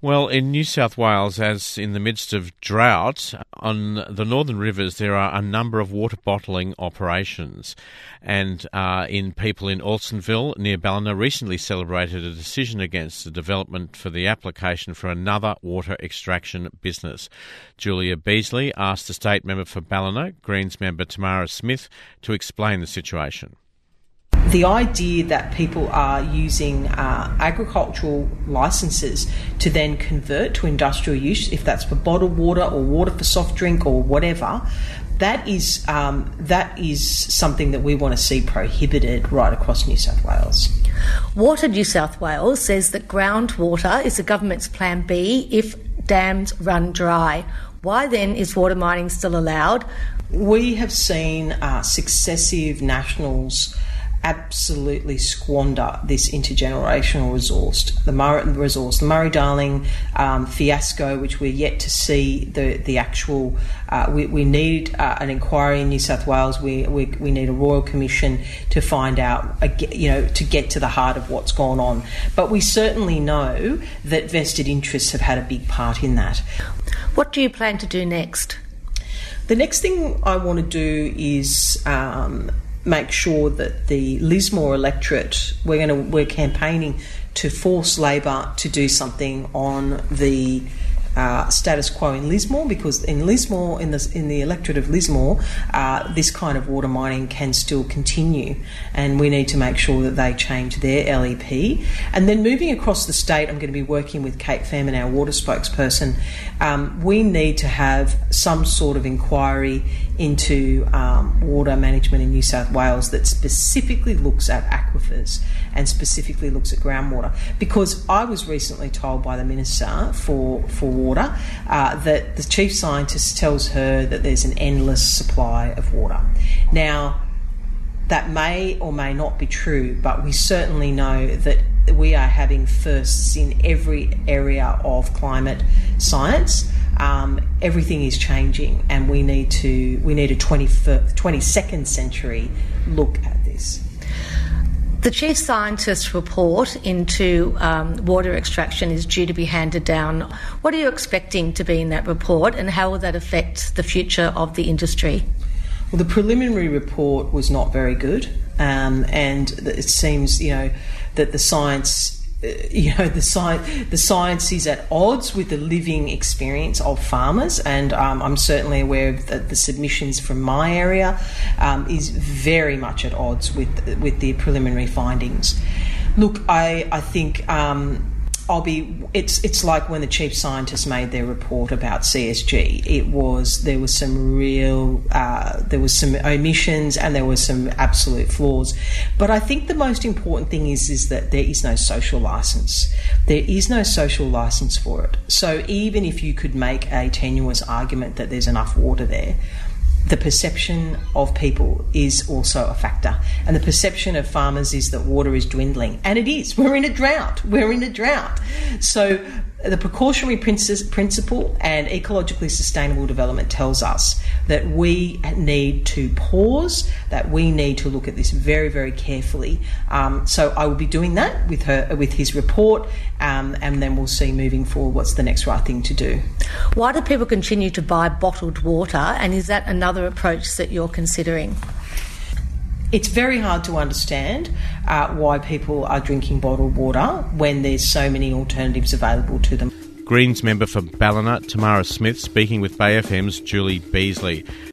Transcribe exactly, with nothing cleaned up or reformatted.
Well, in New South Wales, as in the midst of drought, on the northern rivers there are a number of water bottling operations. And uh, in people in Alstonville, near Ballina, recently celebrated a decision against the development for the application for another water extraction business. Julia Beasley asked the state member for Ballina, Greens member Tamara Smith, to explain the situation. The idea that people are using uh, agricultural licences to then convert to industrial use, if that's for bottled water or water for soft drink or whatever, that is um, that is something that we want to see prohibited right across New South Wales. Water New South Wales says that groundwater is the government's plan B if dams run dry. Why then is water mining still allowed? We have seen uh, successive nationals absolutely squander this intergenerational resource, the Murray resource, the Murray-Darling um, fiasco, which we're yet to see the the actual. Uh, we, we need uh, an inquiry in New South Wales. We, we we need a royal commission to find out, you know, to get to the heart of what's gone on. But we certainly know that vested interests have had a big part in that. What do you plan to do next? The next thing I want to do is Um, make sure that the Lismore electorate, we're going to we're campaigning to force Labor to do something on the uh, status quo in Lismore, because in Lismore, in the in the electorate of Lismore, uh, this kind of water mining can still continue, and we need to make sure that they change their L E P. And then moving across the state, I'm going to be working with Kate Fairman, our water spokesperson. Um, we need to have some sort of inquiry into um, water management in New South Wales that specifically looks at aquifers and specifically looks at groundwater. Because I was recently told by the Minister for, for Water uh, that the Chief Scientist tells her that there's an endless supply of water. Now, that may or may not be true, but we certainly know that we are having firsts in every area of climate science. Um, everything is changing, and we need to we need a twenty-second century look at this. The Chief Scientist's report into um, water extraction is due to be handed down. What are you expecting to be in that report, and how will that affect the future of the industry? Well, the preliminary report was not very good, um, and it seems, you know, that the science. You know, the science, the science is at odds with the living experience of farmers, and um, I'm certainly aware of the, the submissions from my area um, is very much at odds with with the preliminary findings. Look, I I think um, I'll be. It's it's like when the Chief Scientist made their report about C S G. It was there was some real uh, there was some omissions and there was some absolute flaws. But I think the most important thing is is that there is no social license. There is no social license for it. So even if you could make a tenuous argument that there's enough water there, the perception of people is also a factor. And the perception of farmers is that water is dwindling. And it is. We're in a drought. We're in a drought. So the precautionary principle and ecologically sustainable development tells us that we need to pause, that we need to look at this very, very carefully. Um, so I will be doing that with her, with his report, um, and then we'll see moving forward what's the next right thing to do. Why do people continue to buy bottled water, and is that another approach that you're considering? It's very hard to understand uh, why people are drinking bottled water when there's so many alternatives available to them. Greens member for Ballina, Tamara Smith, speaking with Bay F M's Julie Beasley.